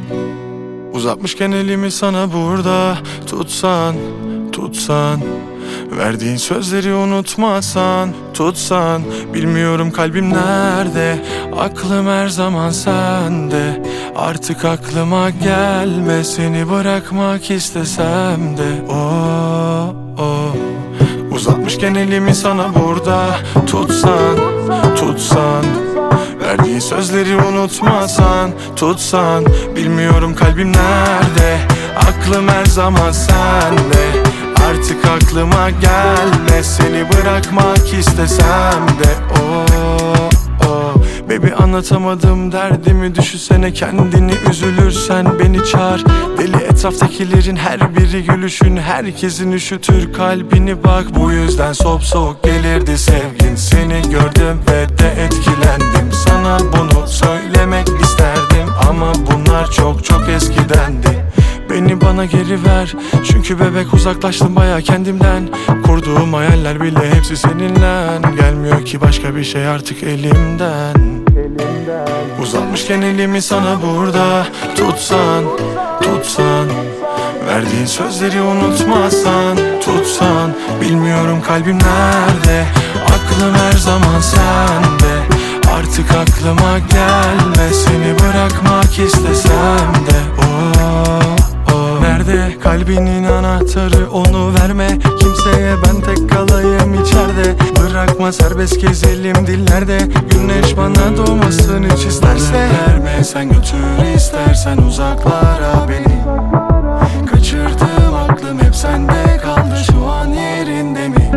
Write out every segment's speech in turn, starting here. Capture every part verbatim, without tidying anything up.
Uzatmışken elimi sana burada tutsan, tutsan, verdiğin sözleri unutmasan, tutsan. Bilmiyorum kalbim nerede, aklım her zaman sende. Artık aklıma gelme, seni bırakmak istesem de. Oh, oh. Uzatmışken elimi sana burada tutsan, tutsan, verdiğin sözleri unutmasan, tutsan. Bilmiyorum kalbim nerede, aklım her zaman sende. Artık aklıma gelme, seni bırakmak istesem de. Oh, oh. Baby anlatamadım derdimi, düşünsene kendini, üzülürsen beni çağır. Deli etraftakilerin her biri gülüşün, herkesin üşütür kalbini bak. Bu yüzden sop soğuk gelirdi sevgin, seni gördüm ve de etkilendim. Sana bunu söylemek isterdim ama bunlar çok çok eskidendi. Beni bana geri ver, çünkü bebek uzaklaştım baya kendimden. Kurduğum hayaller bile hepsi seninle, gelmiyor ki başka bir şey artık elimden. Uzatmışken elimi sana burada tutsan, tutsan, verdiğin sözleri unutmasan, tutsan. Bilmiyorum kalbim nerede, aklım her zaman sende. Artık aklıma gelme, seni bırakmak istesem de. Oh, oh. Nerede kalbinin anahtarı, onu verme kimseye, ben tek kalayım içeride. Bırakma serbest gezelim dillerde, güneş bana doğmasın hiç isterse. Verme sen götür istersen uzaklara beni. Kaçırdım aklım hep sende kaldı, şu an yerinde mi?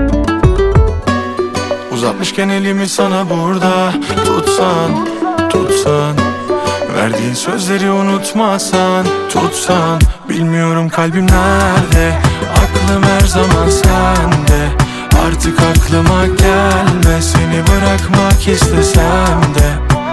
Uzatmışken elimi sana burada tutsan, tutsan, verdiğin sözleri unutmasan, tutsan. Bilmiyorum kalbim nerede, aklım her zaman sende. Artık aklıma gelme, seni bırakmak istesem de.